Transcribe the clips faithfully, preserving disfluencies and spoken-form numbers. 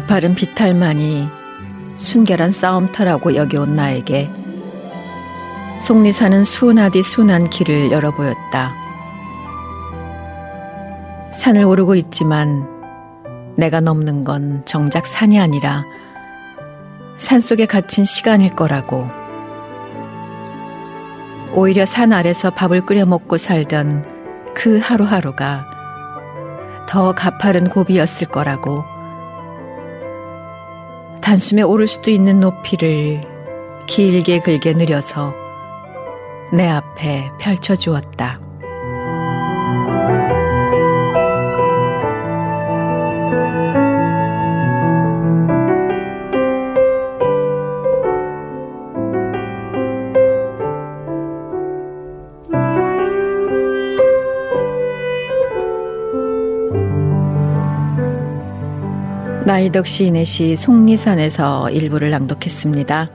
가파른 비탈만이 순결한 싸움터라고 여겨온 나에게 속리산은 순하디 순한 길을 열어보였다. 산을 오르고 있지만 내가 넘는 건 정작 산이 아니라 산속에 갇힌 시간일 거라고. 오히려 산 아래서 밥을 끓여 먹고 살던 그 하루하루가 더 가파른 고비였을 거라고. 단숨에 오를 수도 있는 높이를 길게 긁게 느려서 내 앞에 펼쳐주었다. 나이덕 시인의 시 속리산에서 일부를 낭독했습니다.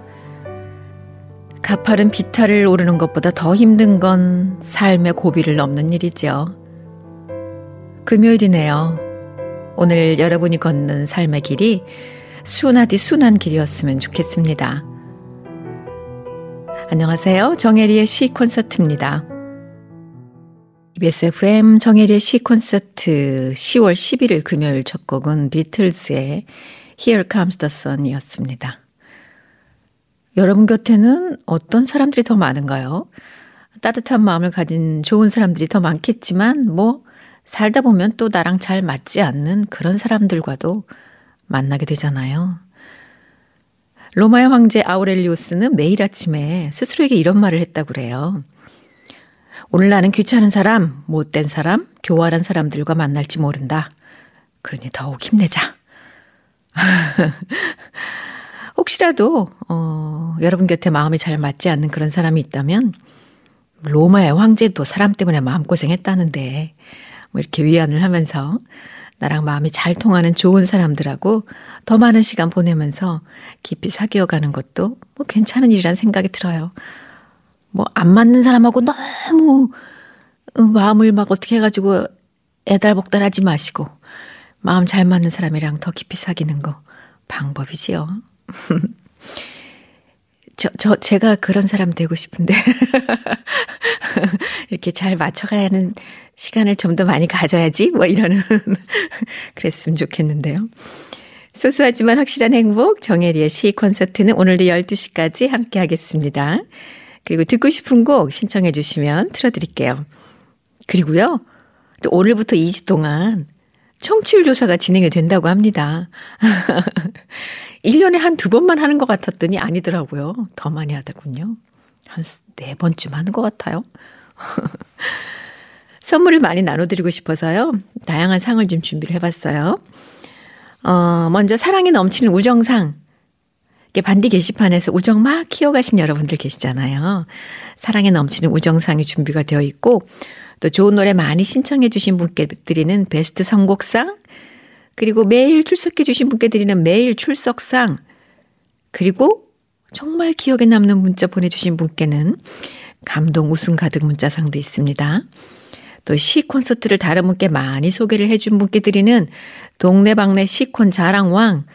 가파른 비탈을 오르는 것보다 더 힘든 건 삶의 고비를 넘는 일이죠. 금요일이네요. 오늘 여러분이 걷는 삶의 길이 순하디 순한 길이었으면 좋겠습니다. 안녕하세요. 정혜리의 시 콘서트입니다. 이비에스 에프엠 정혜리의 시 콘서트 시월 십일일 금요일 첫 곡은 비틀즈의 Here Comes the Sun 이었습니다. 여러분 곁에는 어떤 사람들이 더 많은가요? 따뜻한 마음을 가진 좋은 사람들이 더 많겠지만 뭐 살다 보면 또 나랑 잘 맞지 않는 그런 사람들과도 만나게 되잖아요. 로마의 황제 아우렐리우스는 매일 아침에 스스로에게 이런 말을 했다고 그래요. 오늘 나는 귀찮은 사람, 못된 사람, 교활한 사람들과 만날지 모른다. 그러니 더욱 힘내자. 혹시라도 어, 여러분 곁에 마음이 잘 맞지 않는 그런 사람이 있다면 로마의 황제도 사람 때문에 마음고생했다는데 뭐 이렇게 위안을 하면서 나랑 마음이 잘 통하는 좋은 사람들하고 더 많은 시간 보내면서 깊이 사귀어가는 것도 뭐 괜찮은 일이라는 생각이 들어요. 뭐 안 맞는 사람하고 너무 마음을 막 어떻게 해가지고 애달복달하지 마시고 마음 잘 맞는 사람이랑 더 깊이 사귀는 거 방법이지요. 저, 저, 제가 그런 사람 되고 싶은데 이렇게 잘 맞춰가야 하는 시간을 좀 더 많이 가져야지 뭐 이러는 그랬으면 좋겠는데요. 소소하지만 확실한 행복 정혜리의 시 콘서트는 오늘도 열두 시까지 함께 하겠습니다. 그리고 듣고 싶은 곡 신청해 주시면 틀어드릴게요. 그리고요, 또 오늘부터 이 주 동안 청취율 조사가 진행이 된다고 합니다. 일 년에 한 두 번만 하는 것 같았더니 아니더라고요. 더 많이 하더군요. 한 네 번쯤 하는 것 같아요. 선물을 많이 나눠드리고 싶어서요. 다양한 상을 좀 준비를 해봤어요. 어, 먼저 사랑에 넘치는 우정상. 반디 게시판에서 우정 막 키워가신 여러분들 계시잖아요. 사랑에 넘치는 우정상이 준비가 되어 있고 또 좋은 노래 많이 신청해 주신 분께 드리는 베스트 선곡상, 그리고 매일 출석해 주신 분께 드리는 매일 출석상, 그리고 정말 기억에 남는 문자 보내주신 분께는 감동 웃음 가득 문자상도 있습니다. 또 시 콘서트를 다른 분께 많이 소개를 해준 분께 드리는 동네방네 시콘 자랑왕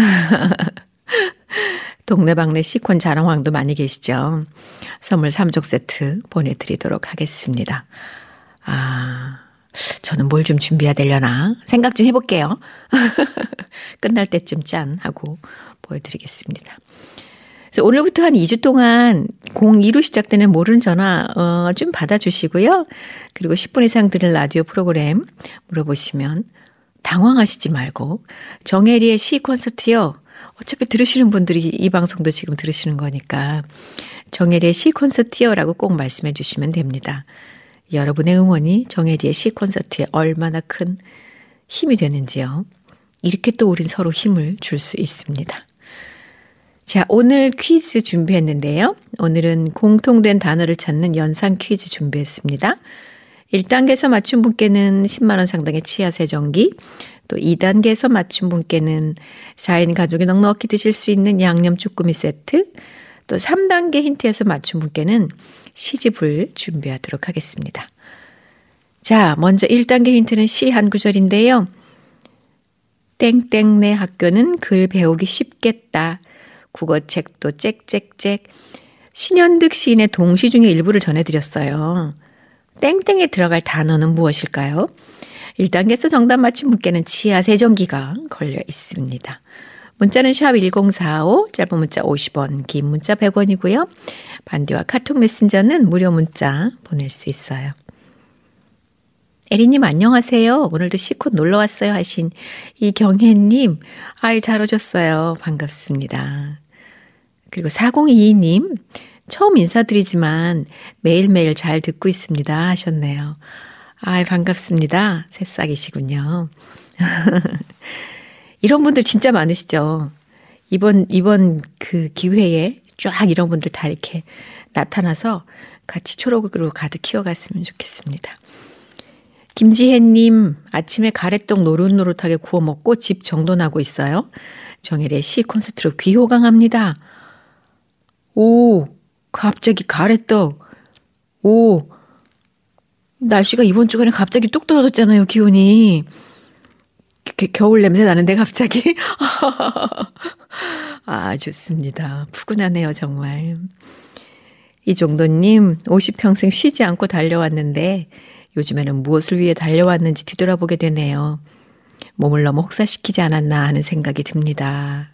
동네방네 시콘 자랑왕도 많이 계시죠. 선물 삼 종 세트 보내드리도록 하겠습니다. 아, 저는 뭘 좀 준비해야 되려나 생각 좀 해볼게요. 끝날 때쯤 짠 하고 보여드리겠습니다. 그래서 오늘부터 한 이 주 동안 공이로 시작되는 모르는 전화 어, 좀 받아주시고요. 그리고 십 분 이상 들은 라디오 프로그램 물어보시면 당황하시지 말고 정혜리의 시 콘서트요. 어차피 들으시는 분들이 이 방송도 지금 들으시는 거니까 정혜리의 시 콘서트요라고 꼭 말씀해 주시면 됩니다. 여러분의 응원이 정혜리의 시 콘서트에 얼마나 큰 힘이 되는지요. 이렇게 또 우린 서로 힘을 줄 수 있습니다. 자, 오늘 퀴즈 준비했는데요. 오늘은 공통된 단어를 찾는 연상 퀴즈 준비했습니다. 일 단계에서 맞춘 분께는 십만 원 상당의 치아 세정기, 또 이 단계에서 맞춘 분께는 사 인 가족이 넉넉히 드실 수 있는 양념 쭈꾸미 세트, 또 삼 단계 힌트에서 맞춘 분께는 시집을 준비하도록 하겠습니다. 자, 먼저 일 단계 힌트는 시 한 구절인데요. 땡땡네 학교는 글 배우기 쉽겠다. 국어책도 짹짹짹. 신현득 시인의 동시 중에 일부를 전해드렸어요. 땡땡에 들어갈 단어는 무엇일까요? 일 단계에서 정답 맞힌 분께는 치아 세정기가 걸려 있습니다. 문자는 샵 일공사오, 짧은 문자 오십 원, 긴 문자 백 원이고요. 반디와 카톡 메신저는 무료 문자 보낼 수 있어요. 에리님 안녕하세요. 오늘도 시콘 놀러 왔어요 하신 이경혜님, 아유 잘 오셨어요. 반갑습니다. 그리고 사공이이 님, 처음 인사드리지만 매일매일 잘 듣고 있습니다 하셨네요. 아이 반갑습니다. 새싹이시군요. 이런 분들 진짜 많으시죠. 이번 이번 그 기회에 쫙 이런 분들 다 이렇게 나타나서 같이 초록으로 가득 키워갔으면 좋겠습니다. 김지혜님, 아침에 가래떡 노릇노릇하게 구워 먹고 집 정돈하고 있어요. 정일의 시 콘서트로 귀호강합니다. 오, 갑자기 가래떡. 오, 날씨가 이번 주간에 갑자기 뚝 떨어졌잖아요, 기온이. 겨, 겨울 냄새 나는데 갑자기. 아, 좋습니다. 푸근하네요, 정말. 이정도님, 오십 평생 쉬지 않고 달려왔는데 요즘에는 무엇을 위해 달려왔는지 뒤돌아보게 되네요. 몸을 너무 혹사시키지 않았나 하는 생각이 듭니다.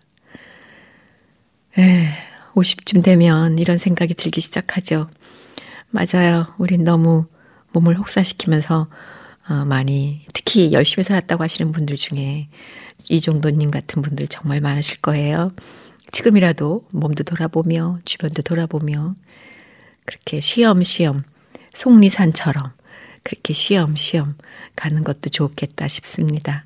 에, 오십쯤 되면 이런 생각이 들기 시작하죠. 맞아요. 우린 너무 몸을 혹사시키면서 어, 많이 특히 열심히 살았다고 하시는 분들 중에 이정도님 같은 분들 정말 많으실 거예요. 지금이라도 몸도 돌아보며 주변도 돌아보며 그렇게 쉬엄쉬엄 속리산처럼 그렇게 쉬엄쉬엄 가는 것도 좋겠다 싶습니다.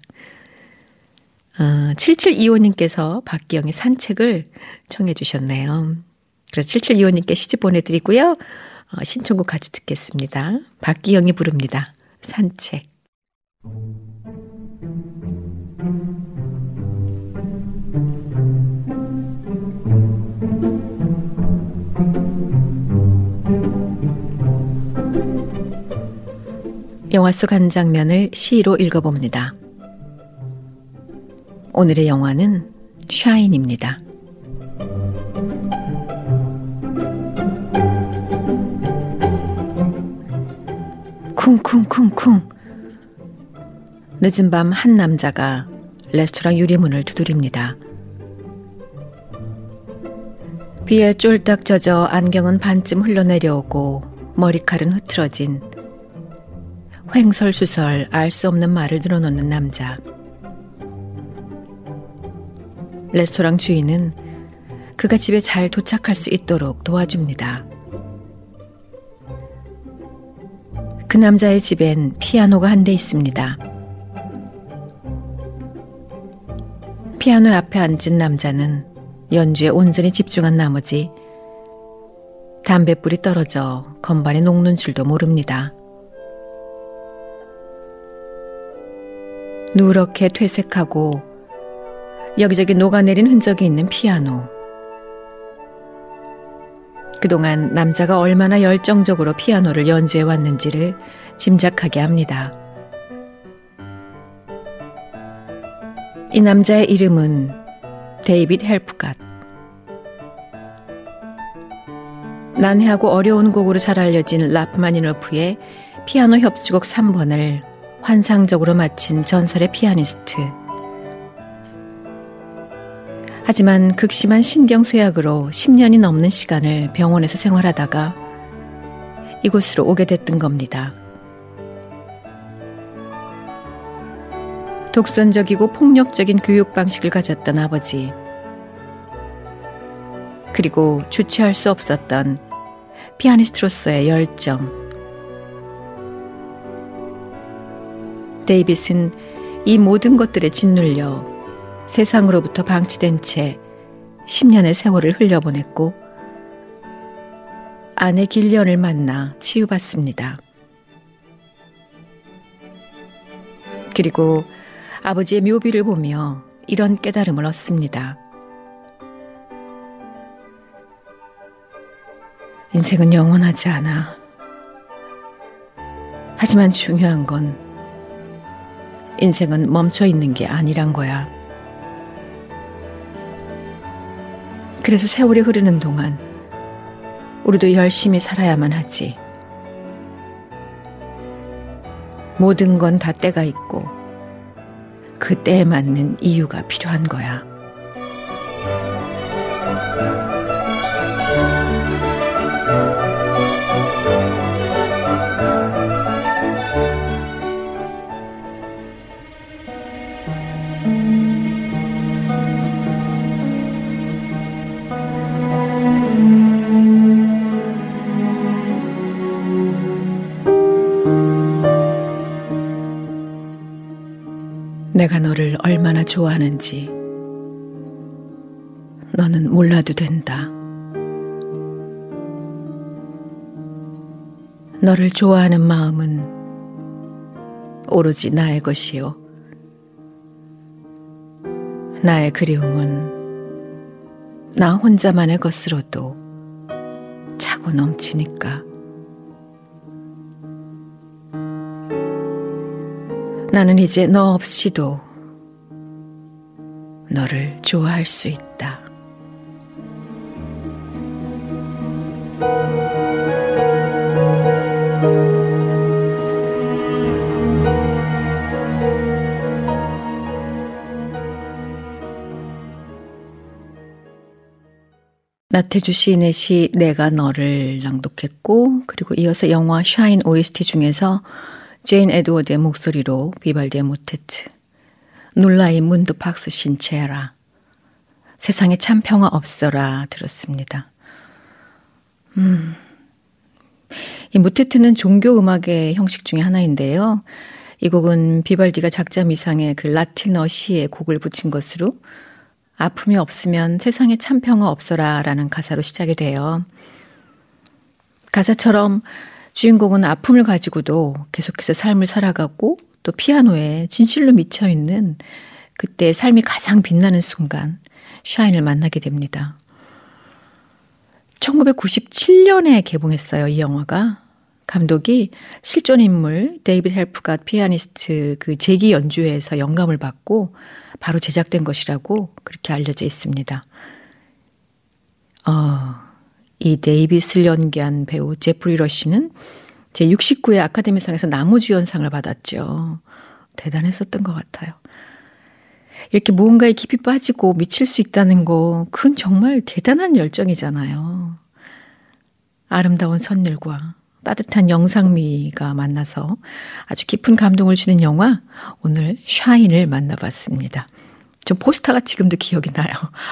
어, 칠칠이오님께서 박기영의 산책을 청해 주셨네요. 그래서 칠칠이오님께 시집 보내드리고요. 어, 신청곡 같이 듣겠습니다. 박기영이 부릅니다. 산책. 영화 속 한 장면을 시로 읽어봅니다. 오늘의 영화는 샤인입니다. 쿵쿵쿵쿵. 늦은 밤 한 남자가 레스토랑 유리문을 두드립니다. 비에 쫄딱 젖어 안경은 반쯤 흘러내려오고 머리칼은 흐트러진 횡설수설 알 수 없는 말을 늘어놓는 남자. 레스토랑 주인은 그가 집에 잘 도착할 수 있도록 도와줍니다. 그 남자의 집엔 피아노가 한 대 있습니다. 피아노 앞에 앉은 남자는 연주에 온전히 집중한 나머지 담뱃불이 떨어져 건반에 녹는 줄도 모릅니다. 누렇게 퇴색하고 여기저기 녹아내린 흔적이 있는 피아노. 그동안 남자가 얼마나 열정적으로 피아노를 연주해 왔는지를 짐작하게 합니다. 이 남자의 이름은 데이빗 헬프갓. 난해하고 어려운 곡으로 잘 알려진 라프마니노프의 피아노 협주곡 삼 번을 환상적으로 마친 전설의 피아니스트. 하지만 극심한 신경쇠약으로 십 년이 넘는 시간을 병원에서 생활하다가 이곳으로 오게 됐던 겁니다. 독선적이고 폭력적인 교육 방식을 가졌던 아버지, 그리고 주체할 수 없었던 피아니스트로서의 열정. 데이빗은 이 모든 것들에 짓눌려 세상으로부터 방치된 채 십 년의 세월을 흘려보냈고 아내 길리언을 만나 치유받습니다. 그리고 아버지의 묘비를 보며 이런 깨달음을 얻습니다. 인생은 영원하지 않아. 하지만 중요한 건 인생은 멈춰 있는 게 아니란 거야. 그래서 세월이 흐르는 동안 우리도 열심히 살아야만 하지. 모든 건 다 때가 있고 그 때에 맞는 이유가 필요한 거야. 내가 너를 얼마나 좋아하는지 너는 몰라도 된다. 너를 좋아하는 마음은 오로지 나의 것이요. 나의 그리움은 나 혼자만의 것으로도 차고 넘치니까. 나는 이제 너 없이도 너를 좋아할 수 있다. 나태주 시인의 시 내가 너를 낭독했고, 그리고 이어서 영화 샤인 오에스티 중에서 제인 에드워드의 목소리로 비발디의 모테트, 눌라의 문도 박스 신체라, 세상에 참 평화 없어라 들었습니다. 음, 이 모테트는 종교 음악의 형식 중에 하나인데요. 이 곡은 비발디가 작자 미상의 그 라틴어 시에 곡을 붙인 것으로 아픔이 없으면 세상에 참 평화 없어라 라는 가사로 시작이 돼요. 가사처럼 주인공은 아픔을 가지고도 계속해서 삶을 살아가고 또 피아노에 진실로 미쳐있는 그때 삶이 가장 빛나는 순간 샤인을 만나게 됩니다. 천구백구십칠 년에 개봉했어요. 이 영화가. 감독이 실존 인물 데이비드 헬프갓 피아니스트 그 제기 연주회에서 영감을 받고 바로 제작된 것이라고 그렇게 알려져 있습니다. 어... 이 데이빗을 연기한 배우 제프리 러시는 제육십구 회 아카데미상에서 나무주연상을 받았죠. 대단했었던 것 같아요. 이렇게 무언가에 깊이 빠지고 미칠 수 있다는 거, 그건 정말 대단한 열정이잖아요. 아름다운 선율과 따뜻한 영상미가 만나서 아주 깊은 감동을 주는 영화, 오늘 샤인을 만나봤습니다. 저 포스터가 지금도 기억이 나요.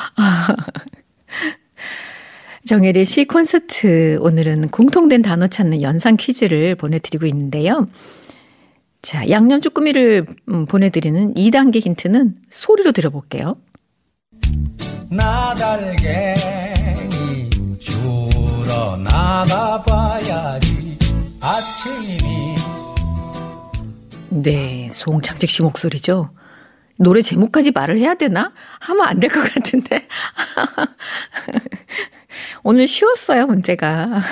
정혜리의 시 콘서트, 오늘은 공통된 단어 찾는 연상 퀴즈를 보내드리고 있는데요. 자, 양념 쭈꾸미를 보내드리는 이 단계 힌트는 소리로 들어볼게요. 나달갱이 주러 나가봐야지 아침이니. 네, 송창식 씨 목소리죠. 노래 제목까지 말을 해야 되나? 하면 안 될 것 같은데. 오늘 쉬웠어요, 문제가.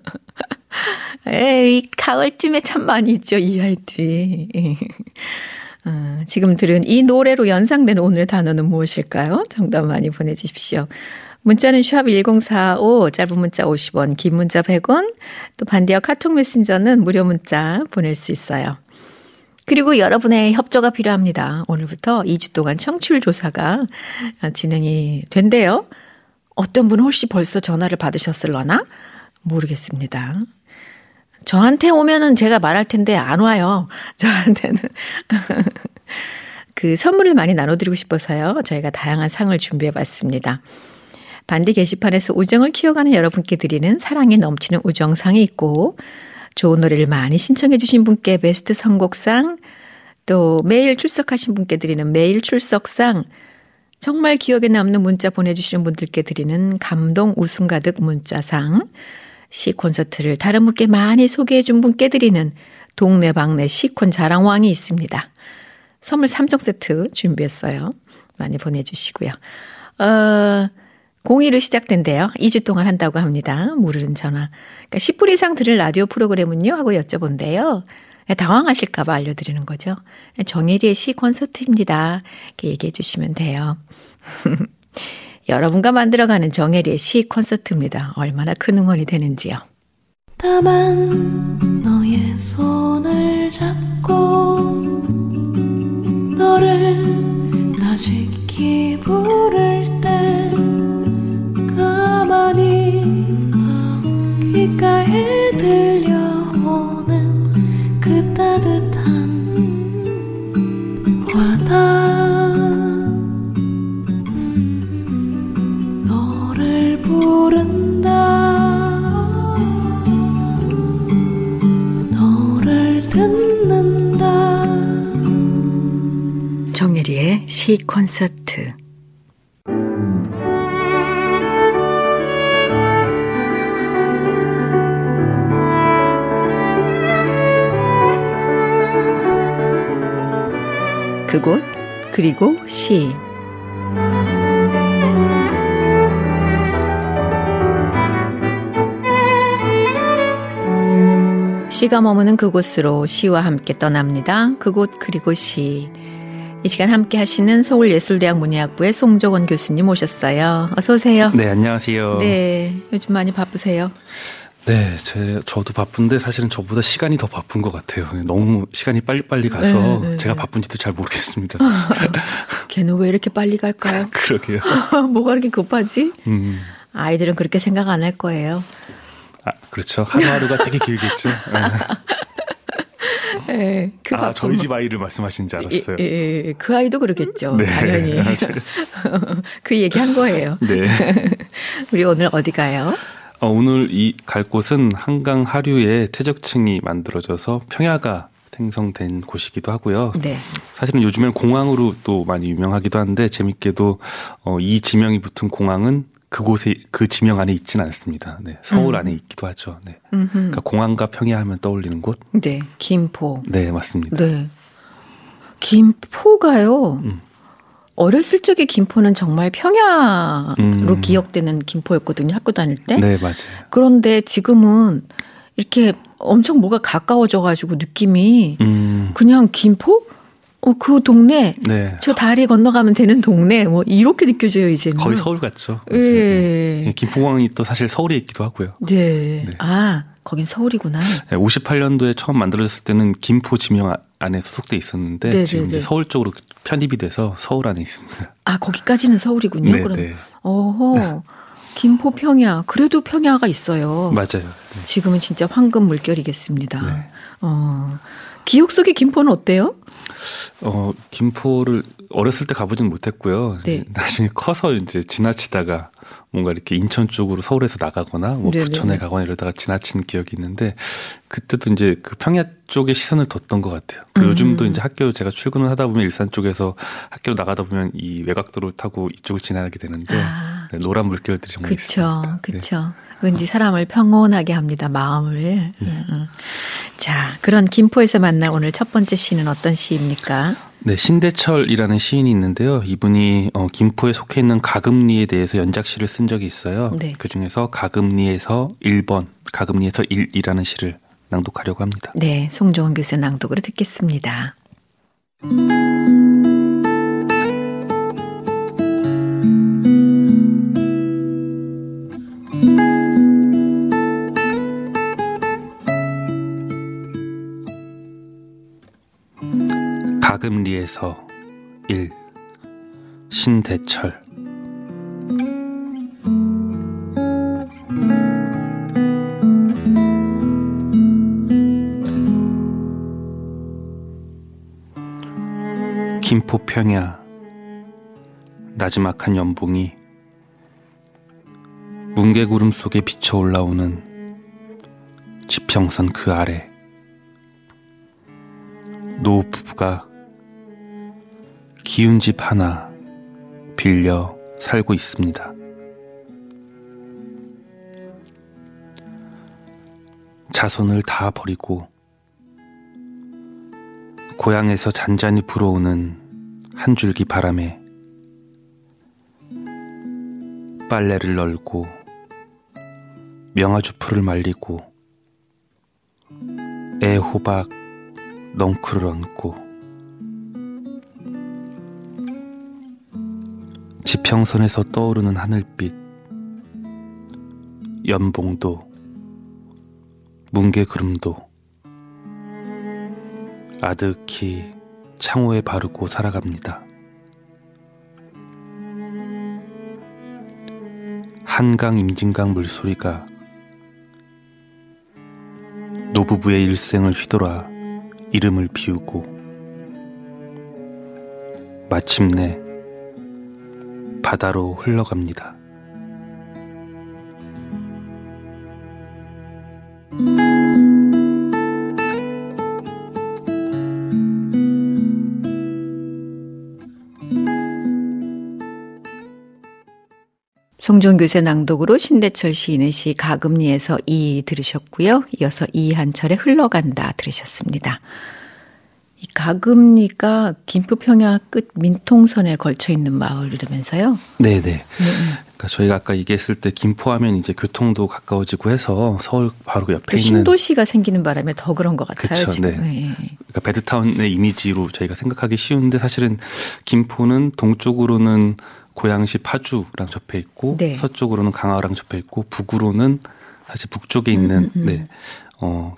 에이, 가을쯤에 참 많이 있죠, 이 아이들이. 어, 지금 들은 이 노래로 연상되는 오늘의 단어는 무엇일까요? 정답 많이 보내주십시오. 문자는 샵 일공사오, 짧은 문자 오십 원, 긴 문자 백 원, 또 반대와 카톡 메신저는 무료 문자 보낼 수 있어요. 그리고 여러분의 협조가 필요합니다. 오늘부터 이 주 동안 청취율 조사가 진행이 된대요. 어떤 분은 혹시 벌써 전화를 받으셨을려나? 모르겠습니다. 저한테 오면은 제가 말할 텐데 안 와요. 저한테는. 그 선물을 많이 나눠드리고 싶어서요. 저희가 다양한 상을 준비해봤습니다. 반디 게시판에서 우정을 키워가는 여러분께 드리는 사랑이 넘치는 우정상이 있고, 좋은 노래를 많이 신청해 주신 분께 베스트 선곡상, 또 매일 출석하신 분께 드리는 매일 출석상, 정말 기억에 남는 문자 보내주시는 분들께 드리는 감동 웃음 가득 문자상, 시 콘서트를 다른 분께 많이 소개해 준 분께 드리는 동네방네 시콘 자랑왕이 있습니다. 선물 삼 종 세트 준비했어요. 많이 보내주시고요. 어, 공의로 시작된대요. 이 주 동안 한다고 합니다. 모르는 전화. 그러니까 십 분 이상 들을 라디오 프로그램은요? 하고 여쭤본대요. 당황하실까 봐 알려드리는 거죠. 정혜리의 시 콘서트입니다. 이렇게 얘기해 주시면 돼요. 여러분과 만들어가는 정혜리의 시 콘서트입니다. 얼마나 큰 응원이 되는지요. 다만 너의 손을 잡고 너를 나직히 부를 때 가만히 귓가에 들려오는 그 따뜻한 화다 음, 너를 부른다 너를 듣는다 정혜리의 시 콘서트. 그곳 그리고 시. 시가 머무는 그곳으로 시와 함께 떠납니다. 그곳 그리고 시. 이 시간 함께 하시는 서울예술대학 문예학부의 송정원 교수님 오셨어요. 어서 오세요. 네, 안녕하세요. 네, 요즘 많이 바쁘세요? 네, 제, 저도 바쁜데 사실은 저보다 시간이 더 바쁜 것 같아요. 너무 시간이 빨리빨리 가서 네, 네, 제가 바쁜지도 잘 모르겠습니다. 걔는 왜 이렇게 빨리 갈까요? 그러게요. 뭐가 이렇게 급하지? 음. 아이들은 그렇게 생각 안 할 거예요. 아, 그렇죠. 하루하루가 되게 길겠죠. 네, 그 아, 저희 집 아이를 말씀하신 줄 알았어요. 예, 예, 그 아이도 그러겠죠. 네. 당연히. 그 얘기 한 거예요. 네. 우리 오늘 어디 가요? 어, 오늘 이 갈 곳은 한강 하류에 퇴적층이 만들어져서 평야가 생성된 곳이기도 하고요. 네. 사실은 요즘엔 공항으로 또 많이 유명하기도 한데 재밌게도 어, 이 지명이 붙은 공항은 그곳에 그 지명 안에 있지는 않습니다. 네, 서울 음. 안에 있기도 하죠. 네. 그러니까 공항과 평야하면 떠올리는 곳. 네, 김포. 네, 맞습니다. 네, 김포가요. 음. 어렸을 적에 김포는 정말 평야로 음. 기억되는 김포였거든요. 학교 다닐 때. 네, 맞아요. 그런데 지금은 이렇게 엄청 뭐가 가까워져가지고 느낌이 음. 그냥 김포? 어, 그 동네, 네. 저 다리 건너가면 되는 동네, 뭐, 이렇게 느껴져요, 이제는. 거의 서울 같죠. 예. 네. 김포공항이 또 사실 서울에 있기도 하고요. 네. 네. 아, 거긴 서울이구나. 네, 오십팔 년도에 처음 만들어졌을 때는 김포 지명 안에 소속돼 있었는데, 네네네. 지금 이제 서울 쪽으로 편입이 돼서 서울 안에 있습니다. 아, 거기까지는 서울이군요. 네, 그럼. 네. 어허. 김포 평야. 그래도 평야가 있어요. 맞아요. 네. 지금은 진짜 황금 물결이겠습니다. 네. 어. 기억 속의 김포는 어때요? 어, 김포를 어렸을 때 가보진 못했고요. 네. 이제 나중에 커서 이제 지나치다가 뭔가 이렇게 인천 쪽으로 서울에서 나가거나 뭐 네네. 부천에 가거나 이러다가 지나치는 기억이 있는데 그때도 이제 그 평야 쪽에 시선을 뒀던 것 같아요. 그리고 음. 요즘도 이제 학교 제가 출근을 하다 보면 일산 쪽에서 학교로 나가다 보면 이 외곽도로 타고 이쪽을 지나게 되는데 아. 네, 노란 물결들이 정말 그쵸, 있습니다. 그쵸. 네. 왠지 사람을 평온하게 합니다. 마음을. 네. 음. 자, 그런 김포에서 만날 오늘 첫 번째 시는 어떤 시입니까? 네, 신대철이라는 시인이 있는데요. 이분이 어, 김포에 속해 있는 가금리에 대해서 연작시를 쓴 적이 있어요. 네. 그중에서 가금리에서 일 번, 가금리에서 일이라는 시를 낭독하려고 합니다. 네, 송정원 교수의 낭독으로 듣겠습니다. 가금리에서 일 신대철 김포 평야 나지막한 연봉이 뭉게구름 속에 비쳐 올라오는 지평선 그 아래 노 부부가 기운 집 하나 빌려 살고 있습니다. 자손을 다 버리고 고향에서 잔잔히 불어오는 한 줄기 바람에 빨래를 널고 명아주 풀을 말리고 애호박 넝쿨을 얹고 지평선에서 떠오르는 하늘빛, 연봉도 뭉게구름도 아득히 창호에 바르고 살아갑니다. 한강 임진강 물소리가 노부부의 일생을 휘돌아 이름을 비우고 마침내 바다로 흘러갑니다. 송정교세 낭독으로 신대철 시인의 시 가금리에서 이 들으셨고요. 이어서 이한철의 흘러간다 들으셨습니다. 이 가금리가 김포 평야 끝 민통선에 걸쳐 있는 마을이라면서요? 네네. 네. 그러니까 저희가 아까 얘기했을 때 김포하면 이제 교통도 가까워지고 해서 서울 바로 옆에 있는 신도시가 생기는 바람에 더 그런 것 같아요. 그쵸, 지금. 네. 네. 그러니까 배드타운의 이미지로 저희가 생각하기 쉬운데 사실은 김포는 동쪽으로는 고양시 파주랑 접해 있고 네. 서쪽으로는 강화랑 접해 있고 북으로는 사실 북쪽에 있는 음, 음, 음. 네. 어,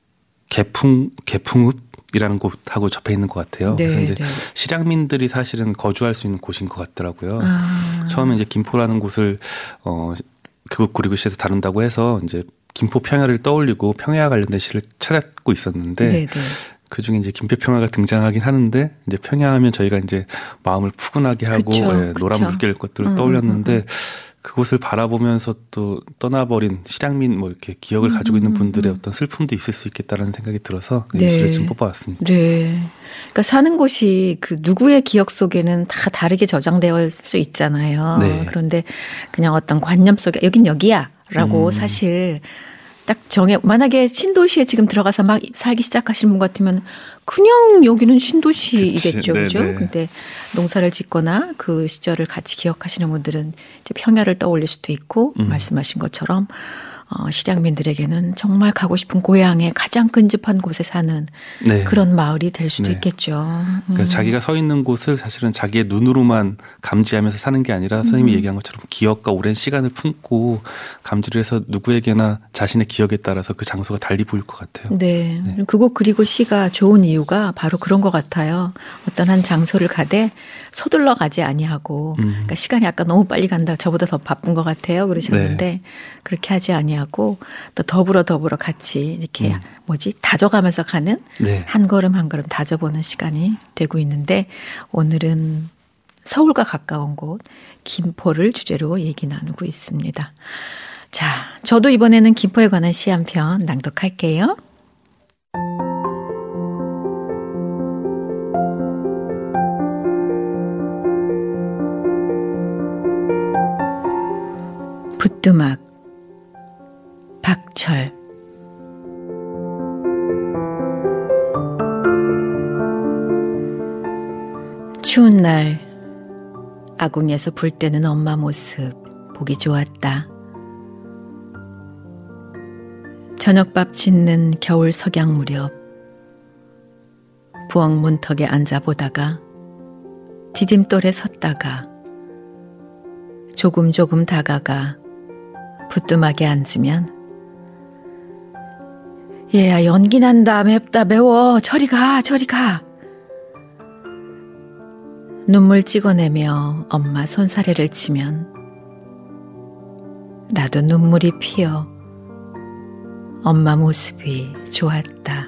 개풍 개풍읍이라는 곳하고 접해 있는 것 같아요. 네, 그래서 이제 네. 실향민들이 사실은 거주할 수 있는 곳인 것 같더라고요. 아. 처음에 이제 김포라는 곳을 어, 그곳 그리고 시에서 다룬다고 해서 이제 김포 평야를 떠올리고 평야 관련된 시를 찾고 있었는데. 네, 네. 그 중에 이제 김포평야가 등장하긴 하는데 이제 평야하면 저희가 이제 마음을 푸근하게 하고 그쵸, 예, 노란 물길 것들을 음, 떠올렸는데 음, 음. 그곳을 바라보면서 또 떠나버린 실향민 뭐 이렇게 기억을 음, 가지고 있는 분들의 음. 어떤 슬픔도 있을 수 있겠다라는 생각이 들어서 네. 이 시를 좀 뽑아왔습니다. 네. 그러니까 사는 곳이 그 누구의 기억 속에는 다 다르게 저장되어 있을 수 있잖아요. 네. 그런데 그냥 어떤 관념 속에 여긴 여기야라고 음. 사실. 딱 정해 만약에 신도시에 지금 들어가서 막 살기 시작하시는 분 같으면 그냥 여기는 신도시이겠죠, 그렇죠? 근데 농사를 짓거나 그 시절을 같이 기억하시는 분들은 이제 평야를 떠올릴 수도 있고 음. 말씀하신 것처럼 어, 실향민들에게는 정말 가고 싶은 고향에 가장 근접한 곳에 사는 네. 그런 마을이 될 수도 네. 있겠죠. 음. 그러니까 자기가 서 있는 곳을 사실은 자기의 눈으로만 감지하면서 사는 게 아니라 선생님이 음. 얘기한 것처럼 기억과 오랜 시간을 품고 감지를 해서 누구에게나 자신의 기억에 따라서 그 장소가 달리 보일 것 같아요. 네. 네. 그곳 그리고 시가 좋은 이유가 바로 그런 것 같아요. 어떤 한 장소를 가되 서둘러 가지 아니하고 음. 그러니까 시간이 아까 너무 빨리 간다. 저보다 더 바쁜 것 같아요. 그러셨는데 네. 그렇게 하지 아니하고 하고 또 더불어 더불어 같이 이렇게 음. 뭐지 다져가면서 가는 네. 한 걸음 한 걸음 다져보는 시간이 되고 있는데 오늘은 서울과 가까운 곳 김포를 주제로 얘기 나누고 있습니다. 자, 저도 이번에는 김포에 관한 시 한 편 낭독할게요. 부뚜막 박철. 추운 날 아궁이에서 불 때는 엄마 모습 보기 좋았다. 저녁밥 짓는 겨울 석양 무렵 부엌 문턱에 앉아보다가 디딤돌에 섰다가 조금 조금 다가가 부뚜막에 앉으면 얘야 연기 난다 맵다 매워 저리 가 저리 가 눈물 찍어내며 엄마 손사래를 치면 나도 눈물이 피어 엄마 모습이 좋았다.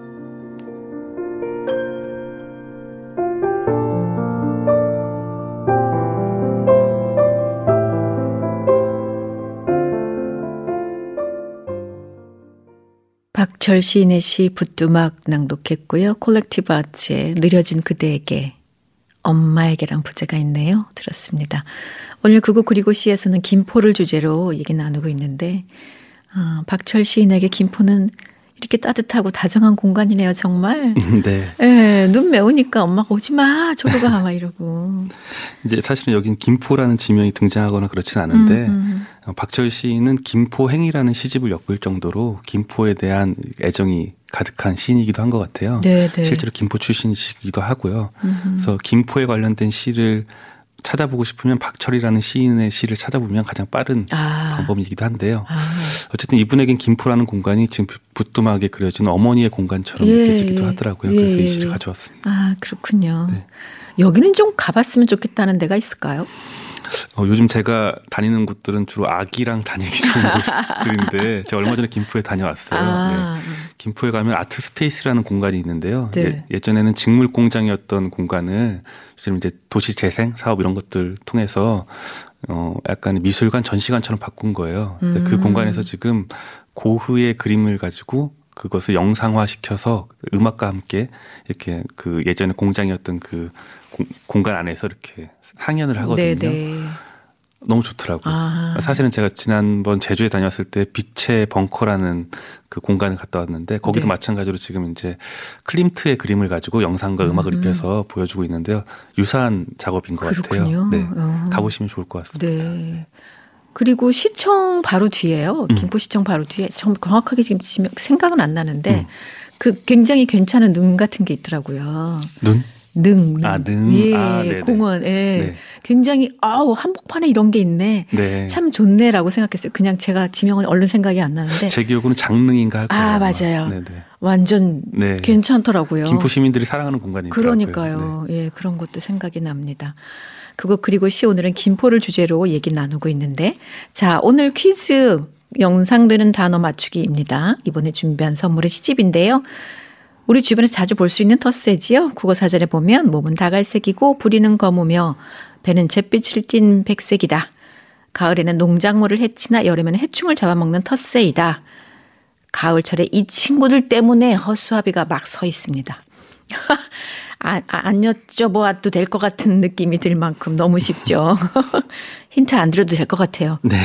박철 시인의 시 부뚜막 낭독했고요. 콜렉티브 아츠의 느려진 그대에게 엄마에게란 부제가 있네요. 들었습니다. 오늘 그곳 그리고 시에서는 김포를 주제로 얘기 나누고 있는데 어, 박철 시인에게 김포는 이렇게 따뜻하고 다정한 공간이네요, 정말. 네. 예, 눈 매우니까 엄마가 오지 마, 저리 가, 막 이러고. 이제 사실은 여긴 김포라는 지명이 등장하거나 그렇진 않은데, 음, 음. 박철 시인은 김포행이라는 시집을 엮을 정도로 김포에 대한 애정이 가득한 시인이기도 한 것 같아요. 네, 네. 실제로 김포 출신이시기도 하고요. 음. 그래서 김포에 관련된 시를 찾아보고 싶으면 박철이라는 시인의 시를 찾아보면 가장 빠른 아. 방법이기도 한데요. 아. 어쨌든 이분에겐 김포라는 공간이 지금 부뚜막에 그려진 어머니의 공간처럼 예, 느껴지기도 하더라고요. 예, 그래서 예. 이 시를 가져왔습니다. 아, 그렇군요. 네. 여기는 좀 가봤으면 좋겠다는 데가 있을까요? 어, 요즘 제가 다니는 곳들은 주로 아기랑 다니기 좋은 곳들인데 제가 얼마 전에 김포에 다녀왔어요. 아. 네. 김포에 가면 아트 스페이스라는 공간이 있는데요. 네. 예, 예전에는 직물 공장이었던 공간을 요즘 이제 도시 재생 사업 이런 것들 통해서 어 약간 미술관 전시관처럼 바꾼 거예요. 근데 음. 그 공간에서 지금 고흐의 그림을 가지고 그것을 영상화 시켜서 음악과 함께 이렇게 그 예전에 공장이었던 그 공, 공간 안에서 이렇게 상연을 하거든요. 네네. 너무 좋더라고요. 아. 사실은 제가 지난번 제주에 다녔을 때 빛의 벙커라는 그 공간을 갔다 왔는데 거기도 네. 마찬가지로 지금 이제 클림트의 그림을 가지고 영상과 음악을 음. 입혀서 보여주고 있는데요. 유사한 작업인 것 그렇군요. 같아요. 네. 어. 가보시면 좋을 것 같습니다. 네. 그리고 시청 바로 뒤에요. 음. 김포시청 바로 뒤에. 정 정확하게 지금 지금 생각은 안 나는데 음. 그 굉장히 괜찮은 능 같은 게 있더라고요. 눈? 능, 능. 아, 능. 예, 아, 네네. 공원. 예. 네. 굉장히 아우 한복판에 이런 게 있네. 네. 참 좋네라고 생각했어요. 그냥 제가 지명은 얼른 생각이 안 나는데 제 기억으로는 장릉인가 할 거예요. 아, 아마. 맞아요. 네네. 완전 네. 괜찮더라고요. 김포 시민들이 사랑하는 공간이더라고요. 그러니까요. 예, 그런 것도 생각이 납니다. 그거 그리고 시 오늘은 김포를 주제로 얘기 나누고 있는데 자, 오늘 퀴즈 영상되는 단어 맞추기입니다. 이번에 준비한 선물은 시집인데요. 우리 주변에서 자주 볼 수 있는 텃새지요. 국어사전에 보면 몸은 다갈색이고 부리는 거무며 배는 잿빛을 띤 백색이다. 가을에는 농작물을 해치나 여름에는 해충을 잡아먹는 텃새이다. 가을철에 이 친구들 때문에 허수아비가 막 서 있습니다. 아, 안 여쭤보아도 될 것 같은 느낌이 들 만큼 너무 쉽죠. 힌트 안 드려도 될 것 같아요. 네.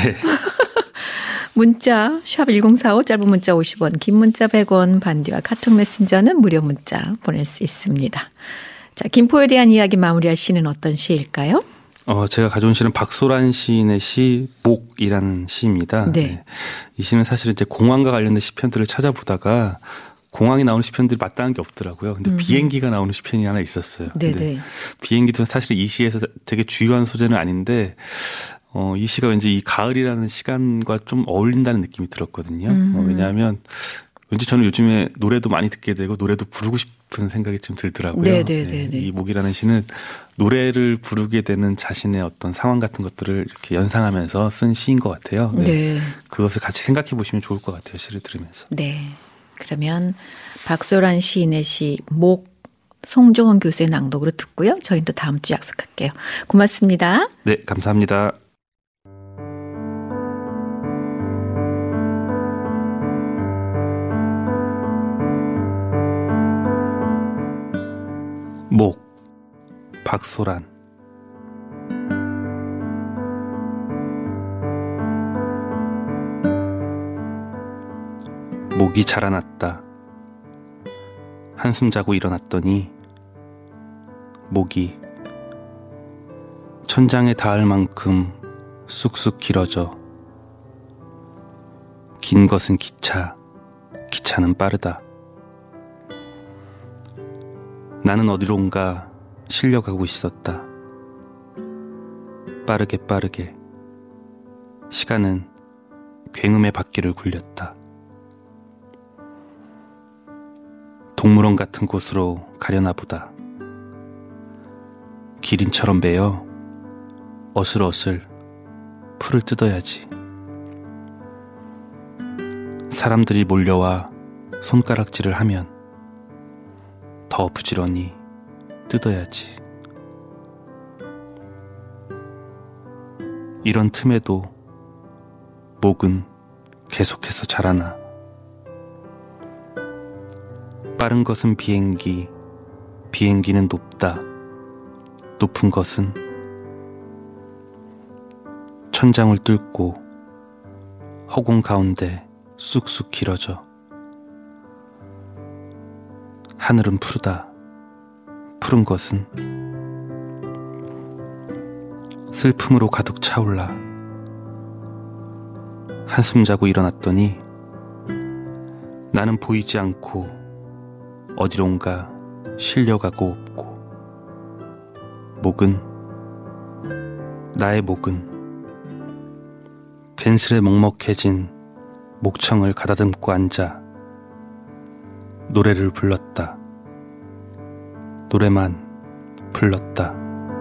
문자 샵 일공사오 짧은 문자 오십 원 긴 문자 백 원 반디와 카톡 메신저는 무료 문자 보낼 수 있습니다. 자, 김포에 대한 이야기 마무리할 시는 어떤 시일까요? 어, 제가 가져온 시는 박소란 시인의 시 목이라는 시입니다. 네. 네. 이 시는 사실 이제 공항과 관련된 시편들을 찾아보다가 공항이 나오는 시편들이 마땅한 게 없더라고요. 근데 음. 비행기가 나오는 시편이 하나 있었어요. 네네. 비행기도 사실 이 시에서 되게 주요한 소재는 아닌데 어, 이 시가 왠지 이 가을이라는 시간과 좀 어울린다는 느낌이 들었거든요. 음. 어, 왜냐하면 왠지 저는 요즘에 노래도 많이 듣게 되고 노래도 부르고 싶은 생각이 좀 들더라고요. 네네네. 네, 이 목이라는 시는 노래를 부르게 되는 자신의 어떤 상황 같은 것들을 이렇게 연상하면서 쓴 시인 것 같아요. 네. 네. 그것을 같이 생각해 보시면 좋을 것 같아요. 시를 들으면서. 네. 그러면 박소란 시인의 시 목 송종원 교수의 낭독으로 듣고요. 저희는 또 다음 주 약속할게요. 고맙습니다. 네, 감사합니다. 목 박소란 목이 자라났다. 한숨 자고 일어났더니 목이 천장에 닿을 만큼 쑥쑥 길어져. 긴 것은 기차, 기차는 빠르다. 나는 어디론가 실려가고 있었다. 빠르게 빠르게 시간은 굉음의 바퀴를 굴렸다. 동물원 같은 곳으로 가려나 보다. 기린처럼 베어 어슬어슬 풀을 뜯어야지. 사람들이 몰려와 손가락질을 하면 더 부지런히 뜯어야지. 이런 틈에도 목은 계속해서 자라나. 빠른 것은 비행기, 비행기는 높다. 높은 것은 천장을 뚫고 허공 가운데 쑥쑥 길어져. 하늘은 푸르다. 푸른 것은 슬픔으로 가득 차올라. 한숨 자고 일어났더니 나는 보이지 않고 어디론가 실려가고 없고, 목은, 나의 목은 괜스레 먹먹해진 목청을 가다듬고 앉아 노래를 불렀다. 노래만 불렀다.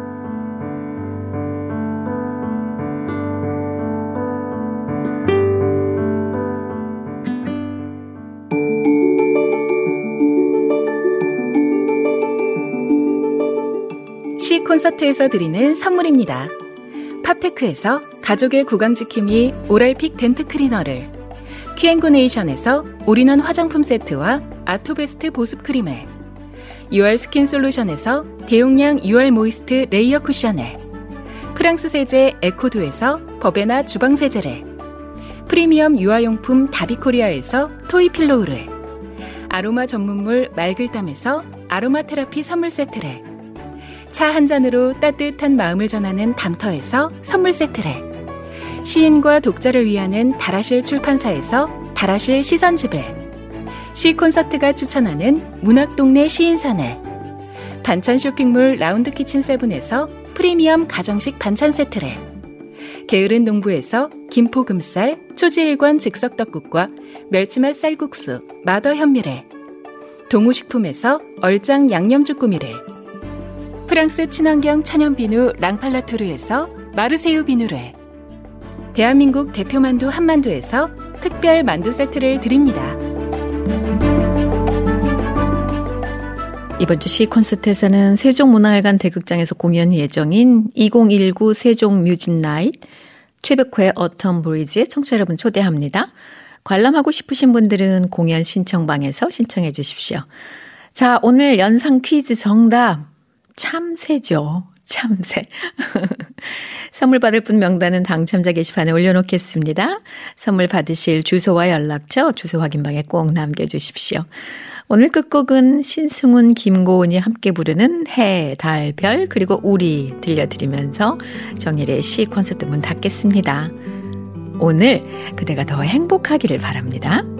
시 콘서트에서 드리는 선물입니다. 팝테크에서 가족의 구강지킴이 오랄픽 덴트 클리너를, 큐앤구네이션에서 올인원 화장품 세트와 아토베스트 보습크림을, 유알 스킨 솔루션에서 대용량 유알 모이스트 레이어 쿠션을, 프랑스 세제 에코두에서 버베나 주방세제를, 프리미엄 유아용품 다비코리아에서 토이필로우를, 아로마 전문물 말글담에서 아로마 테라피 선물 세트를, 차 한 잔으로 따뜻한 마음을 전하는 담터에서 선물 세트를, 시인과 독자를 위하는 다라실 출판사에서 다라실 시선집을, 시 콘서트가 추천하는 문학동네 시인선을, 반찬 쇼핑몰 라운드 키친 세븐에서 프리미엄 가정식 반찬 세트를, 게으른 농부에서 김포금쌀 초지일관 즉석떡국과 멸치맛 쌀국수 마더 현미를, 동우식품에서 얼짱 양념주꾸미를, 프랑스 친환경 천연비누 랑팔라토르에서 마르세유 비누를, 대한민국 대표 만두 한만두에서 특별 만두 세트를 드립니다. 이번 주 시 콘서트에서는 세종문화회관 대극장에서 공연 예정인 이천십구 세종 뮤직 나잇 최백호의 어텀 브리즈에 청취자 여러분 초대합니다. 관람하고 싶으신 분들은 공연 신청방에서 신청해 주십시오. 자, 오늘 연상 퀴즈 정답 참새죠. 참새. 선물 받을 분 명단은 당첨자 게시판에 올려놓겠습니다. 선물 받으실 주소와 연락처 주소 확인방에 꼭 남겨주십시오. 오늘 끝곡은 신승훈, 김고은이 함께 부르는 해, 달, 별 그리고 우리 들려드리면서 정일의 시 콘서트 문 닫겠습니다. 오늘 그대가 더 행복하기를 바랍니다.